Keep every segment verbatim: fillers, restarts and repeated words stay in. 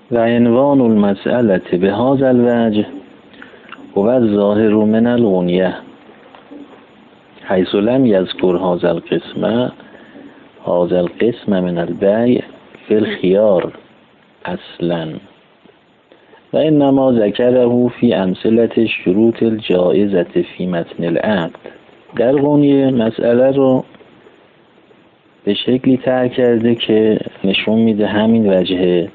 و عنوان المسئله به هذا الوجه و الظاهر من الغنیه حیث لم یذکر هذا القسم هذا القسم من البیع فی الخیار اصلا و انما ذکره فی امثله الشروط الجائزه فی متن العقد. در غنیه مسئله رو به شکلی طرح کرده که نشون میده همین وجه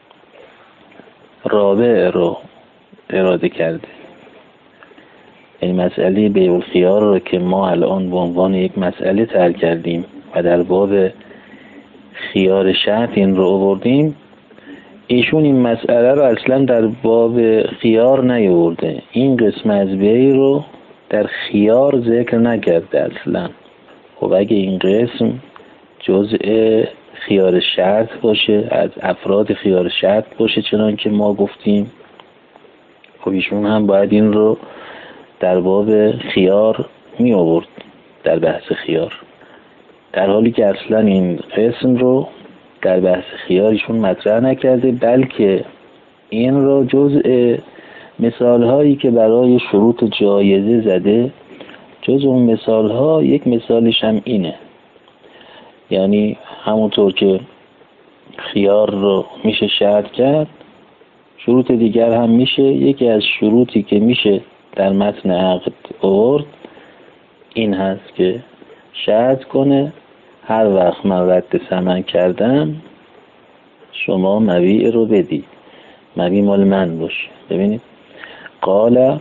رابع رو اراده کرده. این مسئله بیع الخیار رو که ما الان به عنوان یک مسئله طرح کردیم و در باب خیار شرط این رو آوردیم، ایشون این مسئله رو اصلا در باب خیار نیاورده. این قسم از بیع رو در خیار ذکر نکرده اصلا. خب اگه این قسم جزء خیار شرط باشه، از افراد خیار شرط باشه چنان که ما گفتیم، خب ایشون هم باید این رو در باب خیار می آورد در بحث خیار، در حالی که اصلا این قسم رو در بحث خیار ایشون مطرح نکرده، بلکه این رو جزء مثال هایی که برای شروط جایزه زده، جزء اون مثال ها یک مثالش هم اینه. یعنی همونطور که خیار رو میشه شرط کرد، شروط دیگر هم میشه. یکی از شروطی که میشه در متن عقد آورد این هست که شرط کنه هر وقت من رد ثمن کردم شما مبیع رو بدی، مبیع مال من باشه. ببینید قال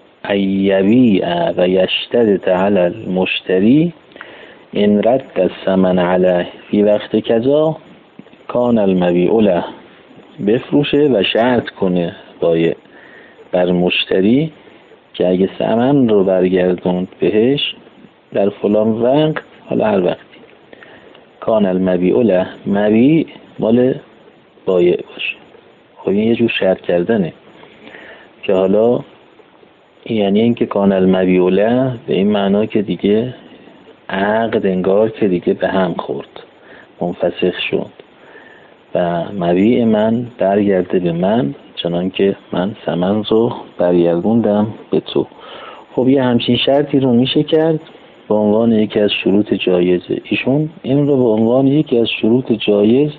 ایبیع و یشترط علی المشتری ان رد الثمن علیه فی وقت کذا کان المبیع له. بفروشه و شرط کنه بایع بر مشتری که اگه ثمن رو برگردوند بهش در فلان وقت، حالا هر وقتی، کان المبیع له، مبیع مال بایع باشه. خب این یه جور شرط کردنه که حالا یعنی اینکه کان المبیع له به این معنا که دیگه عقد انگار که دیگه به هم خورد، منفسخ شد و مبیع من برگرده به من چنان که من ثمن رو برگردوندم به تو. خب یه همچین شرطی رو میشه کرد به عنوان یکی از شروط جایزه. ایشون این رو به عنوان یکی از شروط جایز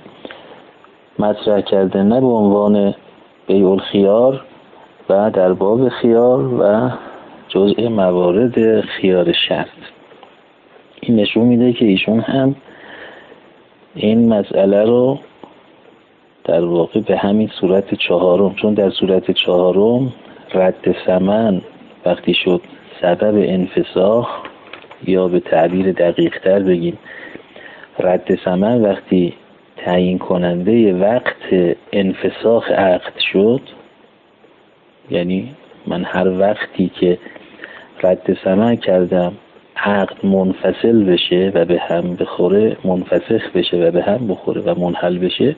مطرح کرده، نه به عنوان بیع الخیار و در باب خیار و جزء موارد خیار شرط. این نشون میده که ایشون هم این مسئله رو در واقع به همین صورت چهارم، چون در صورت چهارم رد ثمن وقتی شد سبب انفساخ، یا به تعبیر دقیق تر بگیم رد ثمن وقتی تعیین کننده وقت انفساخ عقد شد، یعنی من هر وقتی که رد ثمن کردم عقد منفصل بشه و به هم بخوره، منفسخ بشه و به هم بخوره و منحل بشه،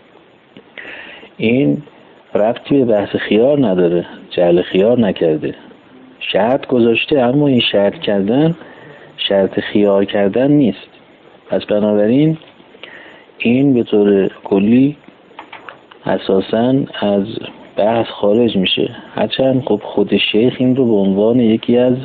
این ربطی به بحث خیار نداره، جعل خیار نکرده، شرط گذاشته، اما این شرط کردن شرط خیار کردن نیست. پس بنابراین این به طور کلی اساساً از بحث خارج میشه، هرچند خب خود شیخ این رو به عنوان یکی از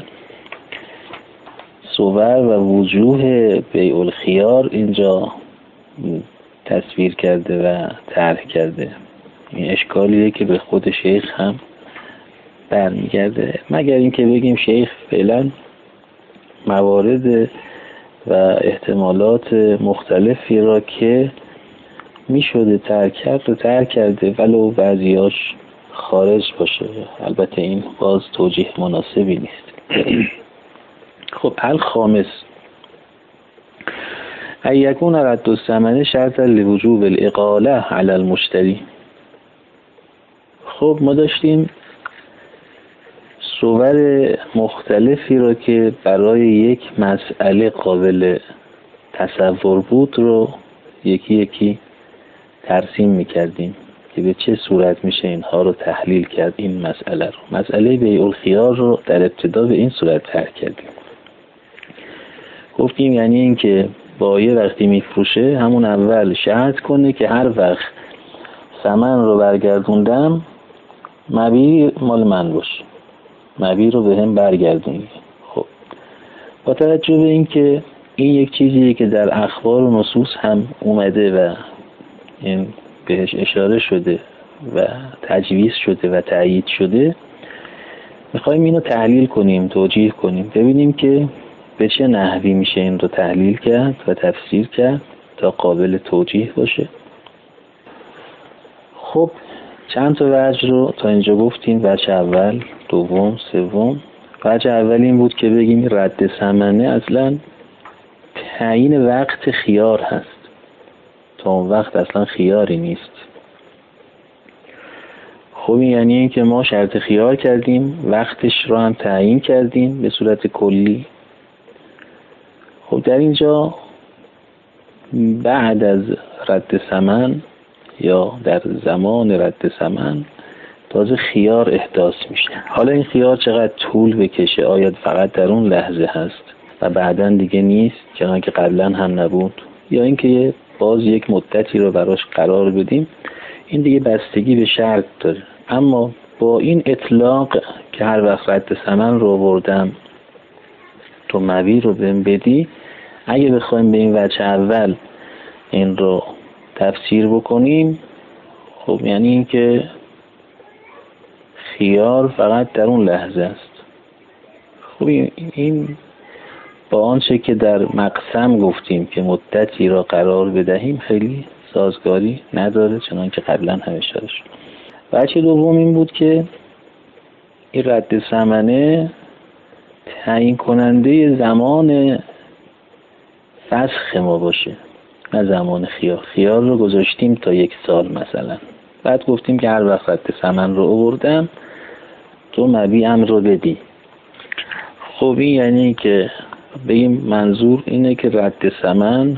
صور و وجوه بیع الخیار اینجا تصویر کرده و طرح کرده. این اشکالیه که به خود شیخ هم برمیگرده، مگر اینکه بگیم شیخ فعلا موارد و احتمالات مختلفی را که می شده ترک کرد و ترک کرده، ولو بعضیاش خارج باشه. البته این باز توجیه مناسبی نیست. خب الخامس ای یکون رد الثمن شرطا لوجوب الاقاله علی المشتری. خب ما داشتیم صور مختلفی رو که برای یک مسئله قابل تصور بود رو یکی یکی ترسیم میکردیم که به چه صورت میشه اینها رو تحلیل کرد. این مسئله رو، مسئله بیع الخیار رو در ابتدا به این صورت طرح کردیم. گفتیم یعنی این که بایع وقتی میفروشه همون اول شرط کنه که هر وقت ثمن رو برگردوندم، مبیع مال من باشه، مبیع رو به هم برگردونید. خب با توجه به این که این یک چیزیه که در اخبار و نصوص هم اومده و این بهش اشاره شده و تجویز شده و تأیید شده، میخوایم اینو تحلیل کنیم، توجیه کنیم، ببینیم که به چه نحوی میشه این رو تحلیل کرد و تفسیر کرد تا قابل توجیه باشه. خب چند تا وجه رو تا اینجا گفتیم، وجه اول، دوم، سوم. وجه اول این بود که بگیم رد ثمنه اصلا تعیین وقت خیار هست، تا اون وقت اصلا خیاری نیست. خب این یعنی این که ما شرط خیار کردیم، وقتش رو هم تعیین کردیم به صورت کلی. خب در اینجا بعد از رد ثمن یا در زمان رد ثمن تازه خیار احداث میشه. حالا این خیار چقدر طول بکشه، آیا فقط در اون لحظه هست و بعداً دیگه نیست چنان که قبلا هم نبود، یا اینکه باز یک مدتی رو براش قرار بدیم، این دیگه بستگی به شرط داره. اما با این اطلاق که هر وقت رد ثمن رو بردم تو مبیع رو بهم بدی، اگه بخوایم به این وجه اول این رو تفسیر بکنیم، خب یعنی این که خیار فقط در اون لحظه است. خب این با آنچه که در مقسم گفتیم که مدتی را قرار بدهیم خیلی سازگاری نداره، چنان که قبلا هم اشاره شد. وجه دوم این بود که این رد ثمنه تعیین کننده زمان فسخ ما باشه، نه زمان خیار. خیار رو گذاشتیم تا یک سال مثلا، بعد گفتیم که هر وقت رد ثمن رو آوردم تو مبیعم رو بدی. خب این یعنی که بگیم منظور اینه که رد ثمن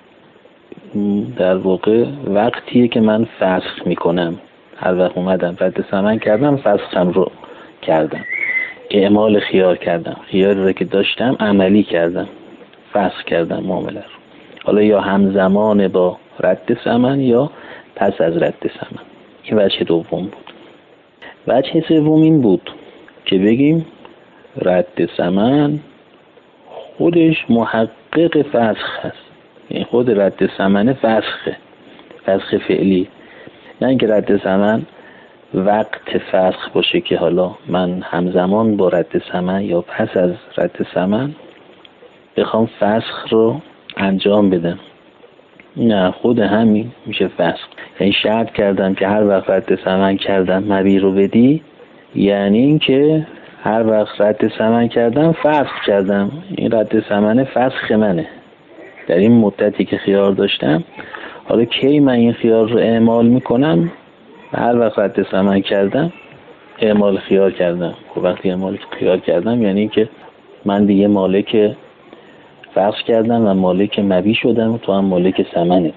در واقع وقتیه که من فسخ میکنم. هر وقت اومدم رد ثمن کردم، فسخم رو کردم، اعمال خیار کردم، خیاری رو که داشتم عملی کردم، فسخ کردم معامله رو. حالا یا همزمان با رد ثمن یا پس از رد ثمن. این وجه دوم بود. وجه سوم این بود که بگیم رد ثمن خودش محقق فسخ هست. این خود رد ثمن فسخه، فسخ فعلی، نه اینکه رد ثمن وقت فسخ باشه که حالا من همزمان با رد ثمن یا پس از رد ثمن بخوام فسخ رو انجام بدم. نه، خود همین میشه فسخ. یعنی شرط کردم که هر وقت رد ثمن کردم مبیع رو بدی، یعنی این که هر وقت رد ثمن کردم فسخ کردم. این رد ثمن فسخ منه در این مدتی که خیار داشتم. حالا کی من این خیار رو اعمال میکنم؟ هر وقت رد ثمن کردم اعمال خیار کردم. خب وقتی اعمال خیار کردم یعنی که من دیگه مالک فسخ کردم و مالک مبیع شدم، تو هم مالک ثمنت.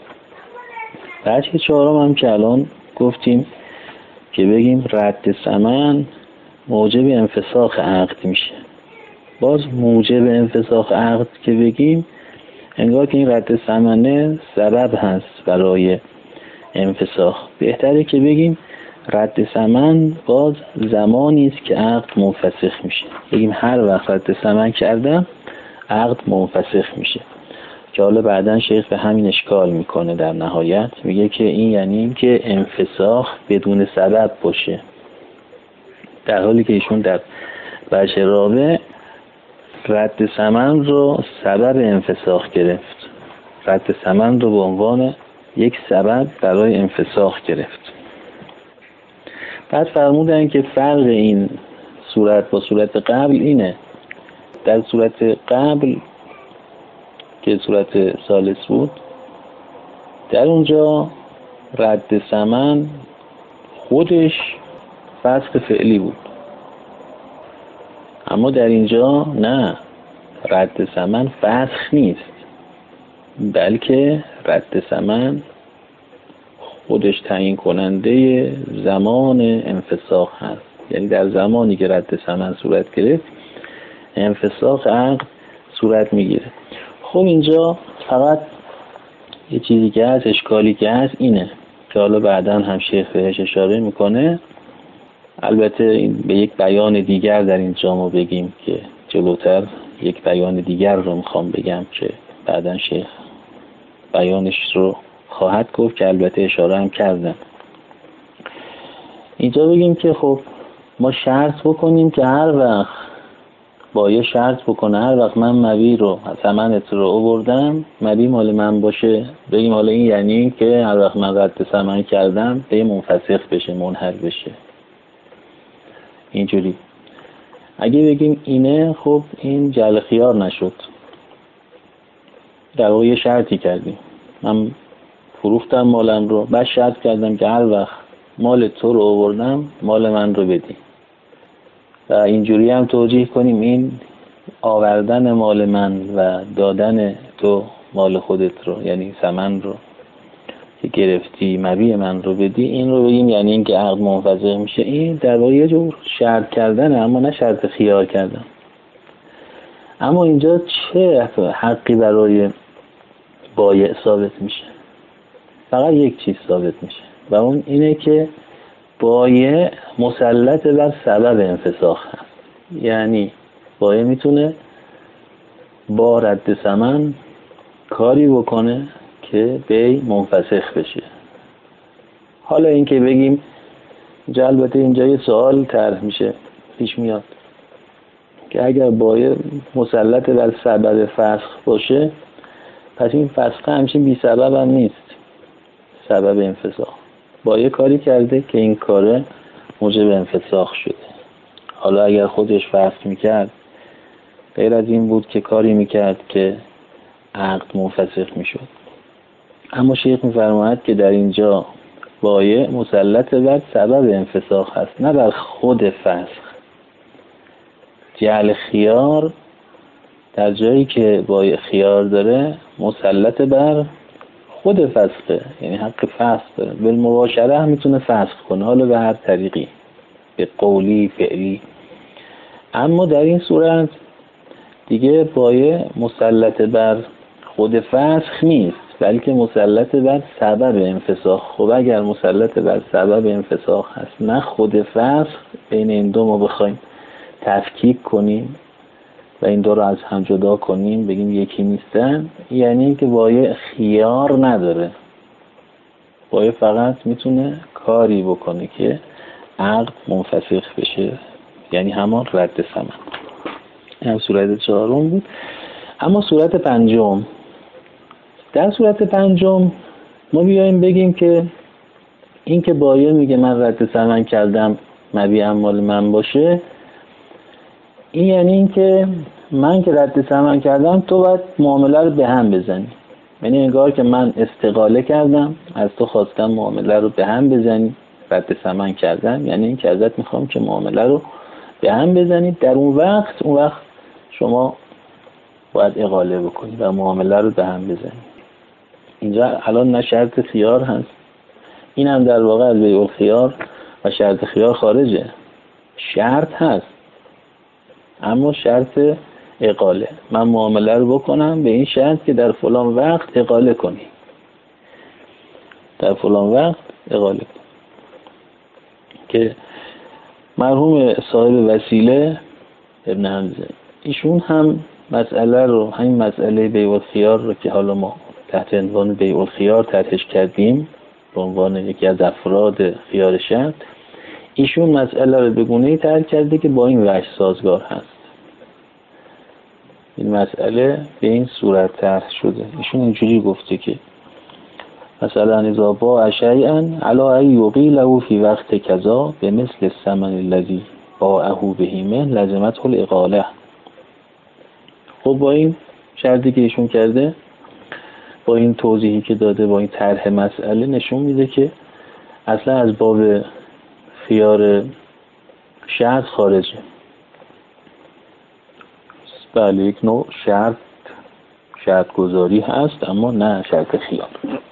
وجه چهارم هم که الان گفتیم که بگیم رد ثمن موجب انفساخ عقد میشه. باز موجب انفساخ عقد که بگیم انگار که این رد ثمنه سبب هست برای انفساخ. بهتره که بگیم رد ثمن باز زمانی است که عقد منفسخ میشه. بگیم هر وقت رد ثمن کردم عقد منفسخ میشه، که حالا بعدن شیخ به همین اشکال میکنه در نهایت، میگه که این یعنی این که انفساخ بدون سبب باشه، در حالی که ایشون در وجه رابع رد ثمن رو سبب انفساخ گرفت، رد ثمن رو به عنوان یک سبب برای انفساخ گرفت. بعد فرمودن که فرق این صورت با صورت قبل اینه، در صورت قبل که صورت ثالث بود، در اونجا رد ثمن خودش فسخ فعلی بود، اما در اینجا نه، رد ثمن فسخ نیست، بلکه رد ثمن خودش تعیین کننده زمان انفساخ هست. یعنی در زمانی که رد ثمن صورت گرفت انفساخ عقد صورت میگیره. خب اینجا فقط یه چیزی که هست، اشکالی که هست اینه که حالا بعداً هم شیخ بهش اشاره میکنه. البته این به یک بیان دیگر در اینجا ما بگیم که جلوتر یک بیان دیگر رو میخوام بگم که بعداً شیخ بیانش رو خواهد گفت که البته اشاره هم کردم. اینجا بگیم که خب ما شرط بکنیم که هر وقت بایه شرط بکنه هر وقت من مبی رو ثمنت رو آوردم مبی مال من باشه، بگیم حالا این یعنی که هر وقت من رد ثمن کردم به منفسخ بشه، منحل بشه. اینجوری اگه بگیم اینه، خب این جعل خیار نشد. در واقع یه شرطی کردیم، من فروختم مالم رو، بعد شرط کردم که هر وقت مال تو رو آوردم مال من رو بدی. و اینجوری هم توجیه کنیم این آوردن مال من و دادن تو مال خودت رو، یعنی ثمن رو که گرفتی مبیع من رو بدی، این رو بگیم یعنی این که عقد منفسخ میشه. این در واقع یه جور شرط کردنه، اما نه شرط خیار کردن. اما اینجا چه حقی برای بایع ثابت میشه؟ فقط یک چیز ثابت میشه و اون اینه که بایع مسلط بر سبب انفساخ هست. یعنی بایع میتونه با رد ثمن کاری بکنه که بیع منفسخ بشه. حالا این که بگیم البته اینجا یه سوال طرح میشه، پیش میاد که اگر بایع مسلط بر سبب فسخ باشه، پس این فسخ همچین بی سبب هم نیست. سبب انفساخ بایع کاری کرده که این کاره موجب انفساخ شده. حالا اگر خودش فسخ میکرد، غیر از این بود که کاری میکرد که عقد منفسخ میشد. اما شیخ میفرماید که در اینجا بایع مسلط بر سبب انفساخ هست، نه بر خود فسخ. جعل خیار در جایی که بایع خیار داره مسلط بر خود فسخه، یعنی حق فسخ داره، بالمباشره هم میتونه فسخ کنه، حالا به هر طریقی، به قولی فعلی. اما در این صورت دیگه بایع مسلط بر خود فسخ نیست، بلکه مسلط بر سبب انفساخ. خب اگر مسلط بر سبب انفساخ هست نه خود فسخ، بین این دو ما بخوایم تفکیک کنیم و این دو رو از هم جدا کنیم، بگیم یکی نیستن، یعنی که بایع خیار نداره. بایع فقط میتونه کاری بکنه که عقد منفسخ بشه، یعنی همان رد ثمن. این صورت چهارم بود. اما صورت پنجم، در صورت پنجم ما بیاییم بگیم که این که بایع میگه من رد ثمن کردم مبیع مال من باشه، این یعنی این که من که رد ثمن کردم تو باید معامله رو به هم بزنی. یعنی انگار که من استقاله کردم، از تو خواستم معامله رو به هم بزنی، رد ثمن کردم، یعنی این که ازت میخوام که معامله رو به هم بزنی. در اون وقت اون وقت شما باید اقاله بکنی و معامله رو به هم بزنی. اینجا الان نه شرط خیار هست، این هم در واقع از بیع الخیار و شرط خیار خارجه. شرط هست اما شرط اقاله، من معامله رو بکنم به این شرط که در فلان وقت اقاله کنی، در فلان وقت اقاله کنی. که مرحوم صاحب وسیله ابن حمزه ایشون هم مسئله رو، همین مسئله بیع الخیار رو که حالا ما تحت عنوان بیع الخیار طرحش کردیم به عنوان یکی از افراد خیار شرط، ایشون مسئله رو به گونه‌ای طرح کرده که با این وجه سازگار هست. این مسئله به این صورت طرح شده. ایشون اینجوری گفته که مثلا اذا باع شیئا علی ان یقیله فی وقت کذا به مثل الثمن الذی باعه به من لزمته الاقاله. خب با این شرطی که ایشون کرده، با این توضیحی که داده، با این طرح مسئله نشون میده که اصلا از باب خیار شرط خارجه. بله یک نوع شرط شرط گذاری هست اما نه شرط خیار.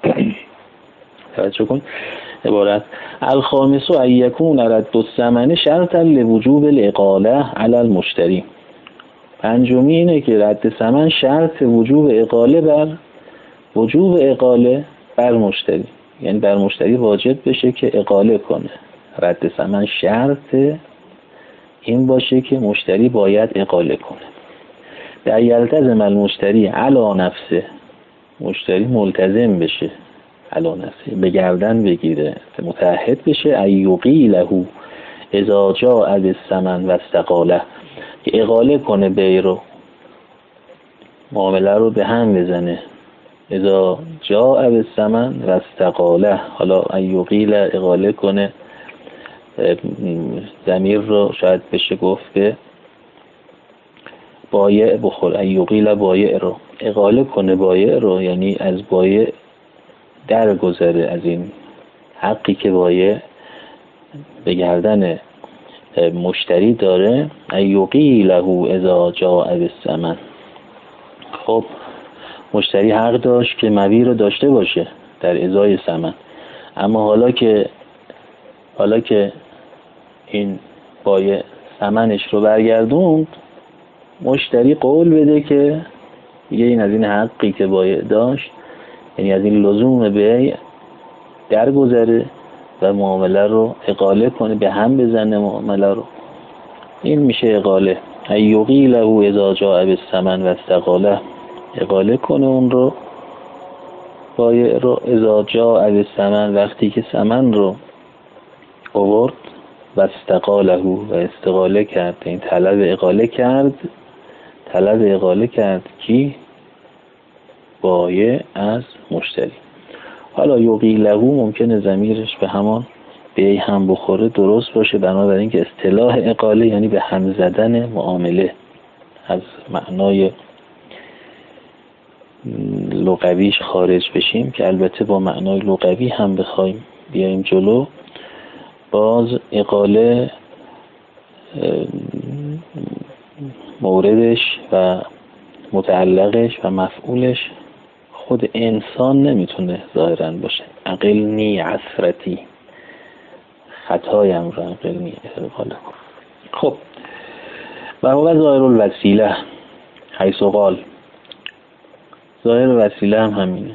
توجه کن عبارت الخامس و ایکون رد الثمن شرطا لوجوب الاقاله علی المشتری. پنجمی اینه که رد ثمن شرط وجوب اقاله بر وجوب اقاله بر مشتری. یعنی بر مشتری واجب بشه که اقاله کنه. رد ثمن شرط این باشه که مشتری باید اقاله کنه. در یلتزم المشتری علی نفسه، مشتری ملتزم بشه علی نفسه، به گردن بگیره، متعهد بشه ایوقی له اذا جاء بالثمن و استقاله، که اقاله کنه بی رو، معامله رو به هم بزنه. اذا جاء بالثمن و استقاله، حالا ایوقیل اقاله کنه، ضمیر رو شاید بشه گفت به بایع بخور، ایوقیل بایع رو اقاله کنه، بایع رو یعنی از بایع درگذره، از این حقی که بایع به گردن مشتری داره. ایوقی له اذا جاء بالثمن، خب مشتری حق داشت که مبیع رو داشته باشه در ازای ثمن، اما حالا که حالا که این بایع ثمنش رو برگردوند، مشتری قول بده که دیگه این از این حقی که بایع داشت، یعنی از این لزوم بیع درگذره و معامله رو اقاله کنه، به هم بزنه معامله رو. این میشه اقاله. ایوقی له اذا جاء بالثمن و استقاله، اقاله کنه اون رو، بایع رو، اذا جاء بالثمن، وقتی که ثمن رو آورد، و استقاله و استقاله کرد، این طلب اقاله کرد، طلب اقاله کرد کی؟ بایع از مشتری. حالا یوقی له ممکنه ضمیرش به همان بیع هم بخوره، درست باشه، بنابراین که اصطلاح اقاله یعنی به هم زدن معامله، از معنای لغویش خارج بشیم، که البته با معنای لغوی هم بخوایم بیایم جلو، باز اقاله موردش و متعلقش و مفعولش خود انسان نمیتونه ظاهرا باشه. عقلنی عثرتی، خطایم را عقلنی اقاله کن. خب و هو ظاهر الوسیله حیث قال، ظاهر وسیله هم همینه.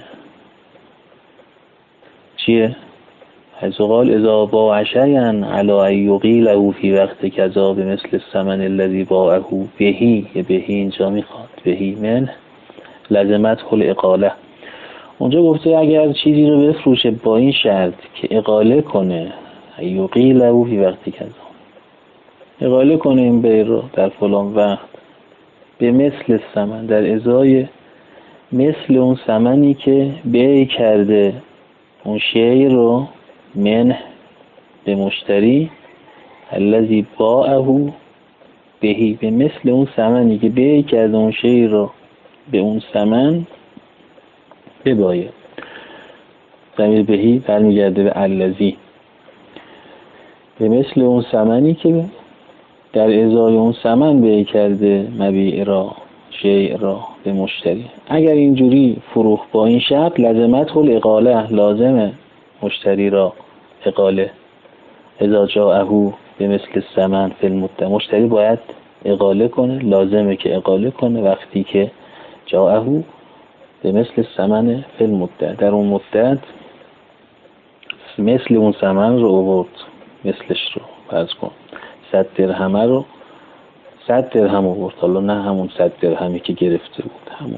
چیه؟ حیث قال اذا باع شیئا علی ان یقیله فی وقت کذا بمثل الثمن الذی باعه بهی، بهی اینجا میخواد بهی من لزمت الاقاله. اونجا گفته اگر چیزی رو بفروشه با این شرط که اقاله کنه، یقیله فی وقت کذا، اقاله کنه این بیع رو در فلان وقت، به مثل الثمن، در ازای مثل اون ثمنی که بیع کرده اون شیء رو، من به مشتری، الذی باعه بهی، به مثل اون ثمنی که بیع کرده اون شیء رو به اون ثمن به بایع. ضمیر بهی برمیگرده به الذی، به مثل اون ثمنی که در ازای اون ثمن بیع کرده مبیع را، شیء را به مشتری. اگر اینجوری فروخت با این شرط، لازمت الاقاله، لازمه مشتری را اقاله. اذا جاءه به مثل الثمن فی المدة، مشتری باید اقاله کنه، لازمه که اقاله کنه وقتی که جاءه به مثل الثمن فی المدة، در اون مدت مثل اون ثمن رو آورد، مثلش رو فرض کن صد درهم رو صد درهم آورد، حالا نه همون صد درهمی که گرفته بود، همون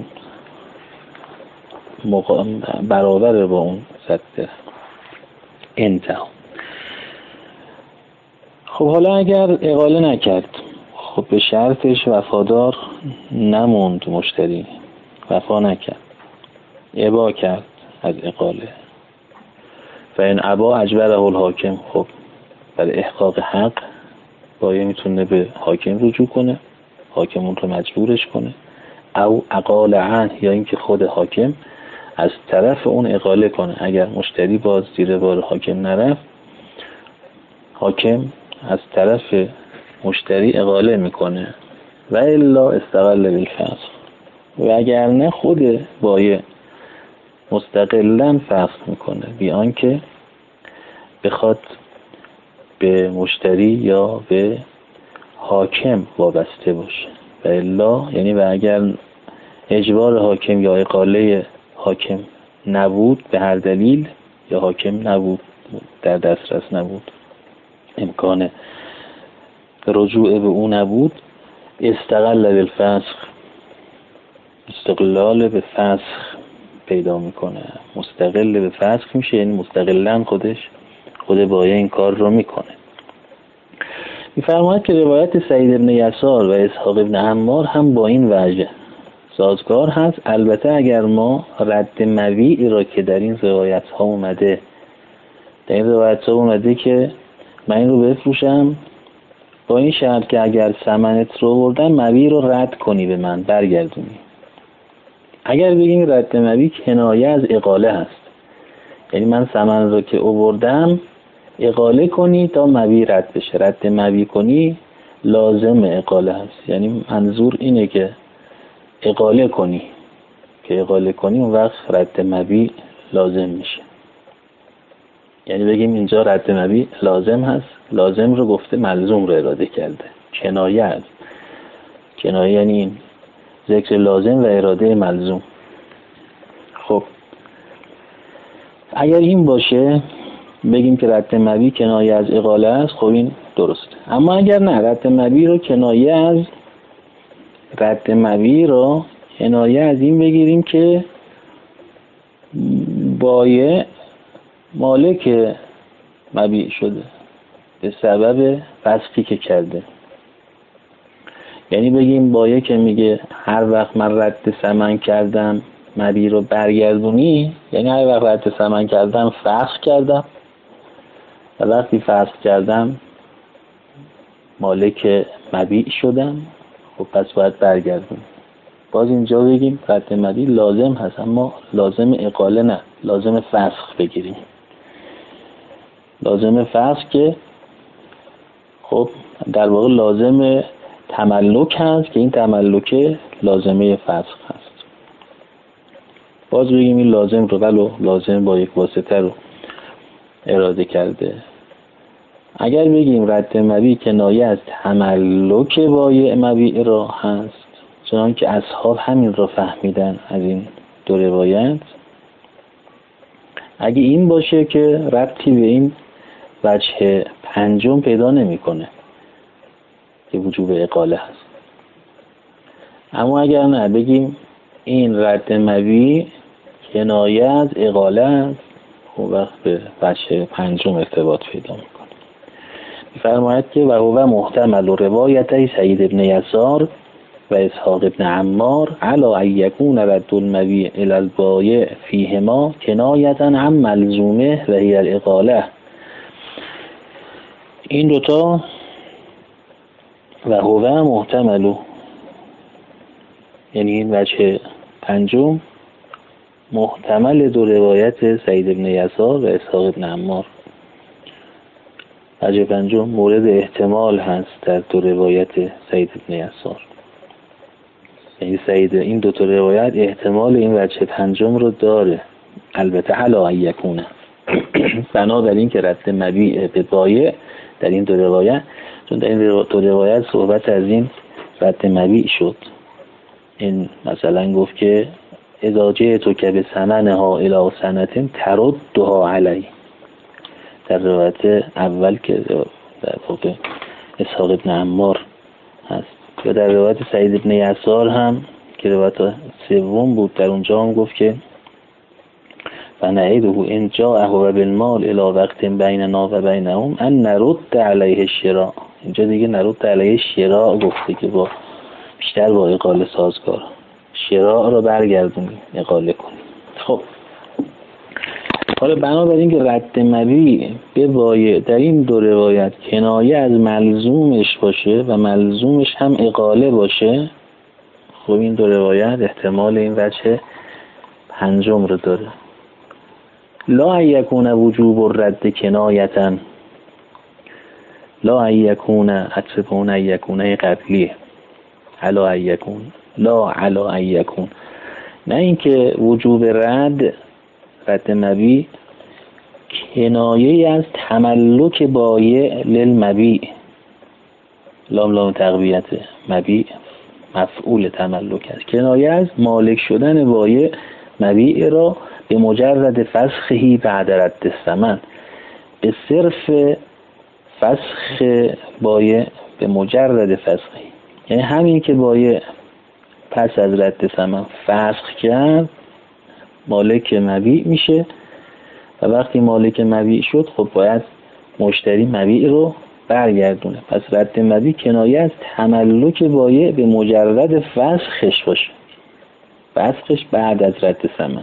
مقا... برابر با اون صد درهم انتها. خب حالا اگر اقاله نکرد، خب به شرطش وفادار نموند، مشتری وفا نکرد، ابا کرد از اقاله، و این ابا اجبره الحاکم، خب برای احقاق حق بایع میتونه به حاکم رجوع کنه، حاکم اون رو مجبورش کنه، او اقال عنه، یا اینکه خود حاکم از طرف اون اقاله کنه. اگر مشتری باز زیر بار حاکم نرفت، حاکم از طرف مشتری اقاله میکنه، و الا استقل بالفسخ، و اگر نه خود بایع مستقلاً فسخ میکنه، بی آنکه بخواد به مشتری یا به حاکم وابسته باشه. و الا یعنی و اگر اجبار حاکم یا اقاله حاکم نبود به هر دلیل، یا حاکم نبود، در دسترس نبود، امکان رجوع به او نبود، استقل بالفسخ، استقلال به فسخ پیدا میکنه، مستقل به فسخ میشه، یعنی مستقلاً خودش خود بایه این کار رو میکنه. میفرماید که روایت سعید بن یسار و اسحاق بن عمار هم با این وجه سازگار هست، البته اگر ما رد مبیع را که در این روایت ها اومده در این روایت ها اومده که من این رو بفروشم با این شرط که اگر ثمنت رو بردم مبیع رو رد کنی به من برگردونی. اگر بگیم رد مبیع کنایه از اقاله هست، یعنی من ثمن رو که آوردم اقاله کنی تا مبیع رد بشه، رد مبیع کنی لازم اقاله هست، یعنی منظور اینه که اقاله کنی، که اقاله کنی اون وقت رد مبیع لازم میشه. یعنی بگیم اینجا رد مبیع لازم هست، لازم رو گفته ملزوم رو اراده کرده، کنایه هست. کنایه یعنی این ذکر لازم و اراده ملزوم. خب اگر این باشه بگیم که رد مبیع کنایه از اقاله است، خب این درسته. اما اگر نه، رد مبیع رو کنایه از رد مبیع رو کنایه از این بگیریم که بایع مالک مبیع شده به سبب فسخی که کرده. یعنی بگیم بایع که میگه هر وقت من رد ثمن کردم مبیع رو برگردونی، یعنی هر وقت رد ثمن کردم فسخ کردم و وقتی فسخ کردم مالک مبیع شدم، خب پس باید برگردونی. باز اینجا بگیم رد مبیع لازم هست، اما لازم اقاله نه، لازم فسخ بگیریم. لازم فسخ که خب در واقع لازم تملک هست که این تملک لازمه فسخ هست. باز بگیم این لازم رو ولو لازم با یک واسطه رو اراده کرده. اگر بگیم رد مبیع کنایه از تملک بایع مبیع را هست، چنان که اصحاب همین را فهمیدن از این دو روایت، اگه این باشه که ربطی به این وجه پنجم پیدا نمیکنه که وجوب اقاله هست. اما اگر نه بگیم این رد مبیع کنایه از اقاله است، خب وقت به وجه پنجم ارتباط پیدا میکنه. فرماید که و هو محتمل روایت سعید بن یسار و اسحاق بن عمار علی ان یکون رد المبیع الی البایع فیهما کنایه عن ملزومه و هی الاقاله. این دوتا و هو محتمل، یعنی این وجه پنجم محتمل دو روایت سعید بن یسار و اسحاق بن عمار. وجه پنجم مورد احتمال هست در دو روایت سعید بن یسار، یعنی سعید این دو تا روایت احتمال این وجه پنجم رو داره، البته علی ان یکونه بنابراین که رد مبیع به بایع در این دو روایت، چون در این دو روایت صحبت از این رد مبیع شد. این مثلا گفت که اذا جئت که به ثمنها الی سنة تردها علی، در روایت اول که در واقع اسحاق بن عمار هست، و در روایت سعید بن یسار هم که روایت سوم بود، در اونجا هم گفت که فنعیده ان جاءه بالمال الی وقت بیننا و بینهم ان نرد علیه الشراء. اینجا دیگه نرد علیه الشراء گفته که با بیشتر با اقاله سازگار، شراء رو برگردونیم اقاله کنیم. خب حالا بنابراین که رد مبیع به بایع در این دو روایت کنایه از ملزومش باشه و ملزومش هم اقاله باشه، خب این دو روایت احتمال این وجه پنجم رو داره. لا یکون وجوب الرد کنایتا، لا یکون اتفقون یکونه قبلیه، علا یکون، لا علا یکون، نه اینکه وجوب رد رد مبیع کنایه از تملک بایع للمبیع، لام لام تقویت مبیع مفعول تملک است، کنایه از مالک شدن بایع مبیع را به مجرد فسخهی بعد رد الثمن، به صرف فسخ بایع، به مجرد فسخی، یعنی همین که بایع پس از رد ثمن فسخ کرد مالک مبیع میشه و وقتی مالک مبیع شد خب باید مشتری مبیع رو برگردونه. پس رد مبیع کنایه از تملک بایع به مجرد فسخش باشه، فسخش بعد از رد ثمن.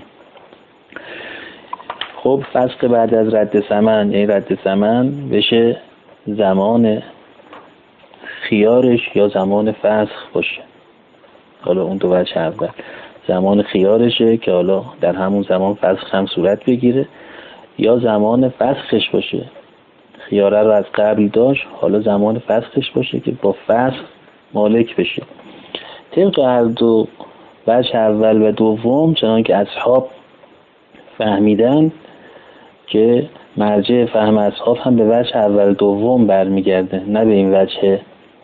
خب فسخ بعد از رد ثمن یعنی رد ثمن بشه زمان خیارش یا زمان فسخ باشه. حالا اون دو وجه اول زمان خیارشه که حالا در همون زمان فسخ هم صورت بگیره، یا زمان فسخش باشه، خیاره رو از قبل داشت حالا زمان فسخش باشه که با فسخ مالک بشه. طبق هر دو وجه اول و دوم چنان که اصحاب فهمیدن که مرجع فهم اصحاب هم به وجه اول دوم برمیگرده، نه به این وجه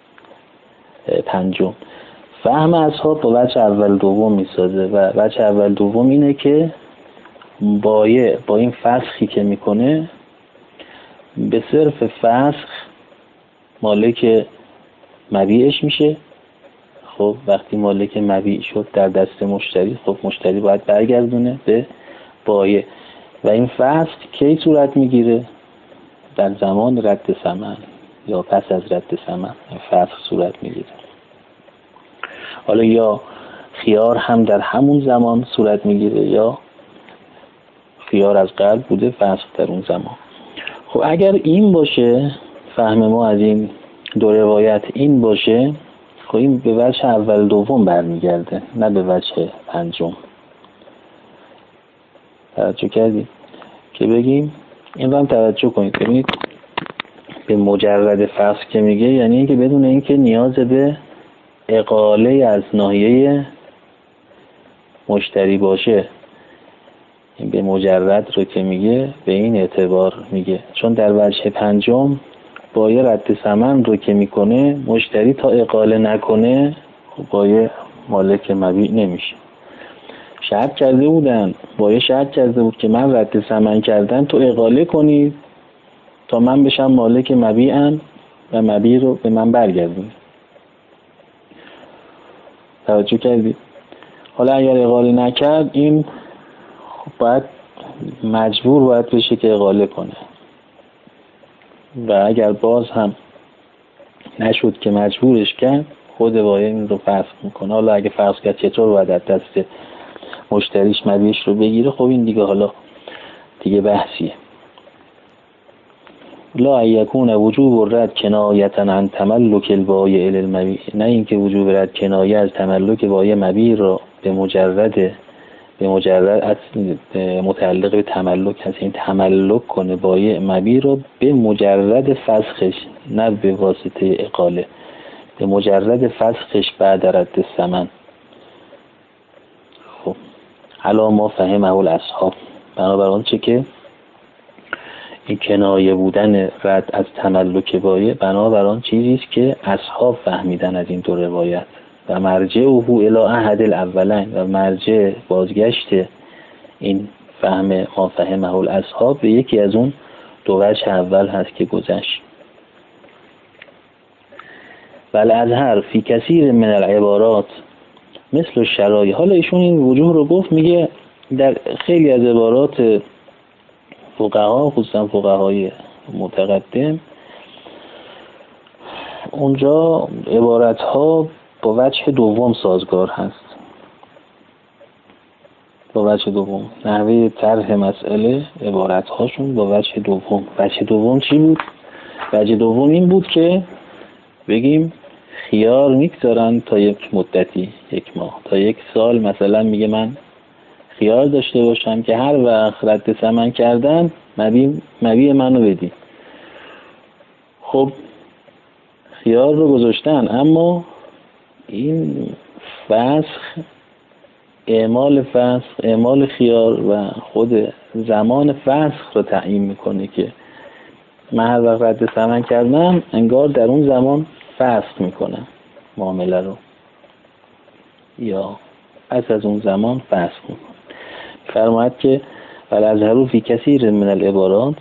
پنجم. فهم اصحاب با وجه اول دوم میسازه و وجه اول دوم اینه که بایع با این فسخی که میکنه به صرف فسخ مالک مبیعش میشه. خب وقتی مالک مبیع شد در دست مشتری، خب مشتری باید برگردونه به بایع و این فسخ کی صورت میگیره؟ در زمان رد ثمن یا پس از رد ثمن فسخ صورت میگیره. حالا یا خیار هم در همون زمان صورت میگیره یا خیار از قبل بوده فسخ در اون زمان. خب اگر این باشه فهم ما از این دو روایت این باشه، خب این به وجه اول دوم برمیگرده نه به وجه پنجم. توجه کردید که بگیم این رو هم توجه کنید. ببینید به مجرد فسخ که میگه یعنی اینکه بدون اینکه نیاز به اقاله از ناحیه مشتری باشه. این به مجرد رو که میگه به این اعتبار میگه، چون در وجه پنجم بایع رد ثمن رو که میکنه مشتری تا اقاله نکنه بایع مالک مبیع نمیشه. شرط کرده بودن، بایع شرط کرده بود که من رد ثمن کردم تو اقاله کنید تا من بشم مالک مبیعم و مبیع رو به من برگردونید. توجه کردید؟ حالا اگر اقاله نکرد این خب باید مجبور باید بشه که اقاله کنه و اگر باز هم نشد که مجبورش کرد خود بایع این رو فسخ میکنه. حالا اگه فسخ کرد چطور باید از دست مشتریش مبیعش رو بگیره؟ خب این دیگه حالا دیگه بحثیه. لا یکون وجوب الرد کنایتا عن تملک البایع الی المبیع، نه اینکه وجوب رد کنایه از تملک بایع مبیع را به مجرد به مجرد متعلق به تملک هست، این تملک کنه بایع مبیع رو به مجرد فسخش نه به واسطه اقاله، به مجرد فسخش بعد رد ثمن. خب حالا ما فهمه الاصحاب، بنابراین چه که این کنایه بودن رد از تملک بایع بنابراین چیزی است که اصحاب فهمیدن از این دو روایت و مرجع او الی احد الاولین و مرجع بازگشت این فهم ما فهمه الاصحاب به یکی از اون دو وجه اول هست که گذشت. بل الازهر فی کثیر من العبارات مثل الشرایع. حالا ایشون این وجوه رو گفت، میگه در خیلی از عبارات فقها خصوصا فقهای متقدم اونجا عبارت ها با وجه دوم سازگار هست. با وجه دوم نحوه طرح مسئله عبارت هاشون با وجه دوم. وجه دوم چی بود؟ وجه دوم این بود که بگیم خیار میگذارن تا یک مدتی، یک ماه تا یک سال مثلا، میگه من خیار داشته باشم که هر وقت رد ثمن کردن مبیع مبیع منو بدی. خب خیار رو گذاشتن اما این فسخ، اعمال فسخ، اعمال خیار و خود زمان فسخ رو تعیین میکنه که من هر وقت رد ثمن کردم انگار در اون زمان فسخ میکنم معامله رو یا پس از اون زمان فسخ میکنم. فرماید که والازهرو فی کثیر من العبارات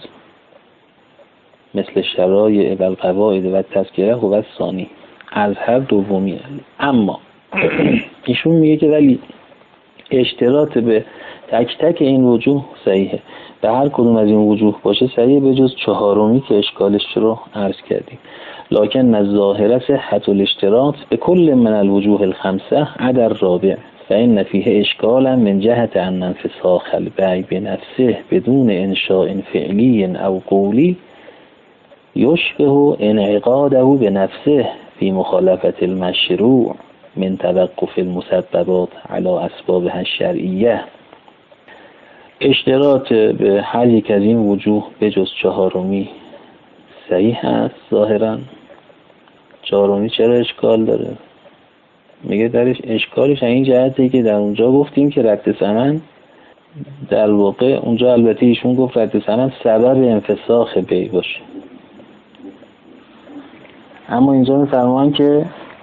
مثل شرایع و القواعد و تذکره و ثانی، ازهر دومیه. اما ایشون میگه که ولی اشتراط به تک تک این وجوه صحیحه، به هر کدوم از این وجوه باشه صحیحه به جز چهارمی که اشکالش رو عرض کردیم. لکن الظاهر صحت الاشتراط به کل من الوجوه الخمسه عدا الرابع فإن فیه اشکالا من جهت ان انفساخ البیع بنفسه بدون انشاء فعلی او قولی یشبه انعقاده بنفسه فی مخالفت المشروع من توقف المسببات علی اسبابها الشرعیه. اشتراط به هر یک از این وجوه به جز چهارمی صحیح است ظاهرا. چهارمی چرا اشکال داره؟ میگه درش اشکالش این جهته که در اونجا گفتیم که رد ثمن در واقع اونجا البته ایشون گفت رد ثمن سبب انفساخ بیع باشه، اما اینجا میفرمان که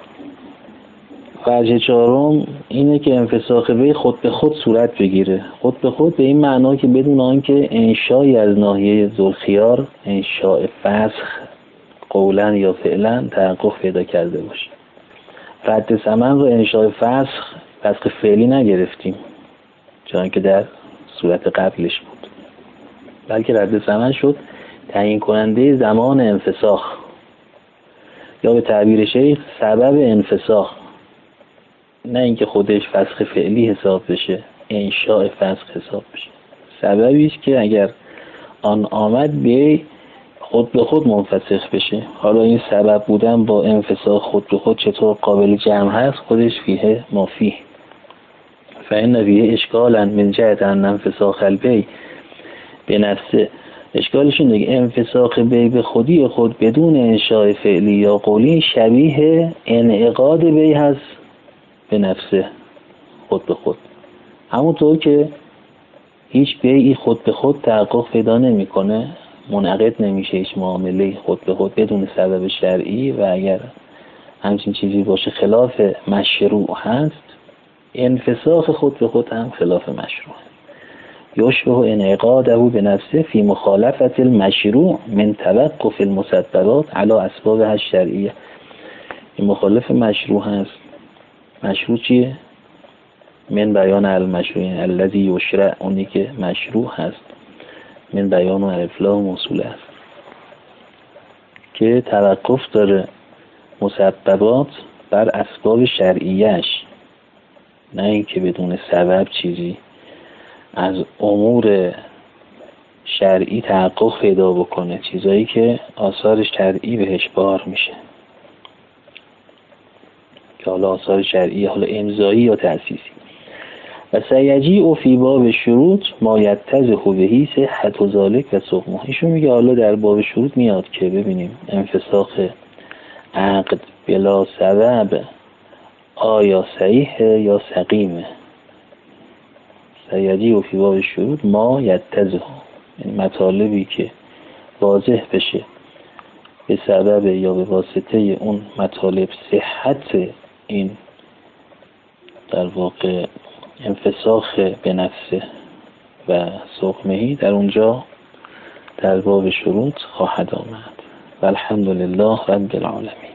وجه چهارم اینه که انفساخ بیع خود به خود صورت بگیره. خود به خود به این معنا که بدون آنکه انشایی از ناحیه ذوالخیار انشاء فسخ قولا یا فعلا تحقق پیدا کرده باشه. رد ثمن رو انشاء فسخ فسخ فعلی نگرفتیم چون که در صورت قبلش بود، بلکه رد ثمن شد تعیین کننده زمان انفساخ، یا به تعبیر شیخ سبب انفساخ، نه اینکه خودش فسخ فعلی حساب بشه، انشاء فسخ حساب بشه. سببیش که اگر آن آمد بیع خود به خود منفسخ بشه. حالا این سبب بودن با انفساخ خود به خود چطور قابل جمع هست خودش فیه ما فیه. فإن فیه اشکالا من جهت ان انفساخ البیع به نفسه، اشکالش اینه که انفساخ بیع به خودی خود بدون انشاء فعلی یا قولی شبیه انعقاد بیع هست به نفسه خود به خود، همونطور که هیچ بیعی خود به خود تحقق پیدا نمیکنه، منعقد نمیشه هیچ معامله خود به خود بدون سبب شرعی، و اگر همچین چیزی باشه خلاف مشروع هست، انفساخ خود به خود هم خلاف مشروع هست. یشبه انعقاده به نفسه فی مخالفت المشروع من توقف المسببات علی اسبابها الشرعیه. این مخالف مشروع هست. مشروع چیه؟ من بیان المشروع الذی یشرع، اونی که مشروع هست. من بیان و افلا موصول است که توقف داره مسببات بر اسباب شرعیش، نه اینکه بدون سبب چیزی از امور شرعی تحقق پیدا بکنه، چیزایی که آثار شرعی بهش بار میشه، که حالا آثار شرعی حالا امضایی یا تأسیسی. و سیجیء فی باب شروط ما یتضح بهی صحت ذلک و سقمه. ایشون میگه حالا در باب شروط میاد که ببینیم انفساخ عقد بلا سبب آیا صحیحه یا سقیمه. سیجیء فی باب شروط ما یتضح، یعنی مطالبی که واضح بشه به سبب یا به واسطه اون مطالب صحت این در واقع انفساخ به نفسه و سقمهی در اونجا در باب شروط خواهد آمد. و الحمدلله رب العالمین.